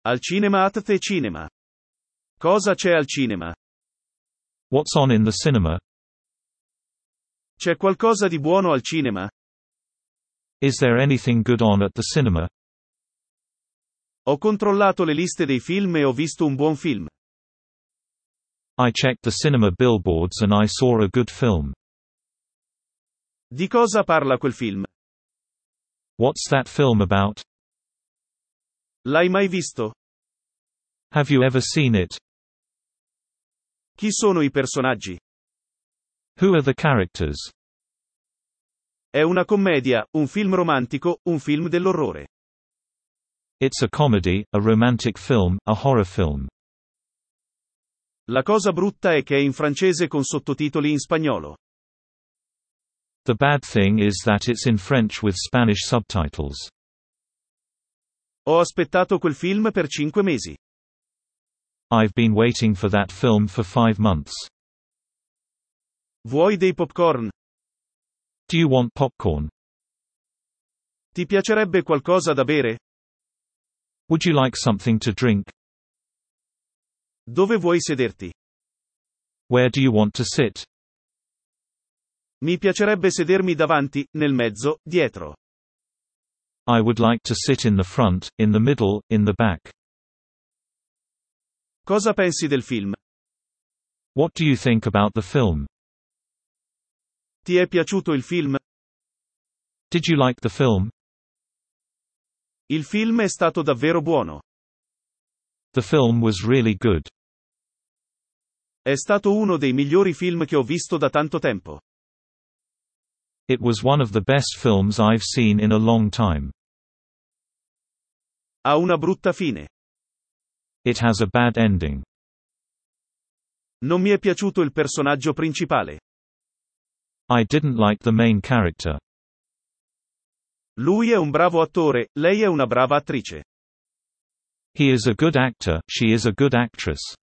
Al cinema at the cinema. Cosa c'è al cinema? What's on in the cinema? C'è qualcosa di buono al cinema? Is there anything good on at the cinema? Ho controllato le liste dei film e ho visto un buon film. I checked the cinema billboards and I saw a good film. Di cosa parla quel film? What's that film about? L'hai mai visto? Have you ever seen it? Chi sono i personaggi? Who are the characters? È una commedia, un film romantico, un film dell'orrore. It's a comedy, a romantic film, a horror film. La cosa brutta è che è in francese con sottotitoli in spagnolo. The bad thing is that it's in French with Spanish subtitles. Ho aspettato quel film per 5 mesi. I've been waiting for that film for 5 months. Vuoi dei popcorn? Do you want popcorn? Ti piacerebbe qualcosa da bere? Would you like something to drink? Dove vuoi sederti? Where do you want to sit? Mi piacerebbe sedermi davanti, nel mezzo, dietro. I would like to sit in the front, in the middle, in the back. Cosa pensi del film? What do you think about the film? Ti è piaciuto il film? Did you like the film? Il film è stato davvero buono. The film was really good. È stato uno dei migliori film che ho visto da tanto tempo. It was one of the best films I've seen in a long time. Ha una brutta fine. It has a bad ending. Non mi è piaciuto il personaggio principale. I didn't like the main character. Lui è un bravo attore, lei è una brava attrice. He is a good actor, she is a good actress.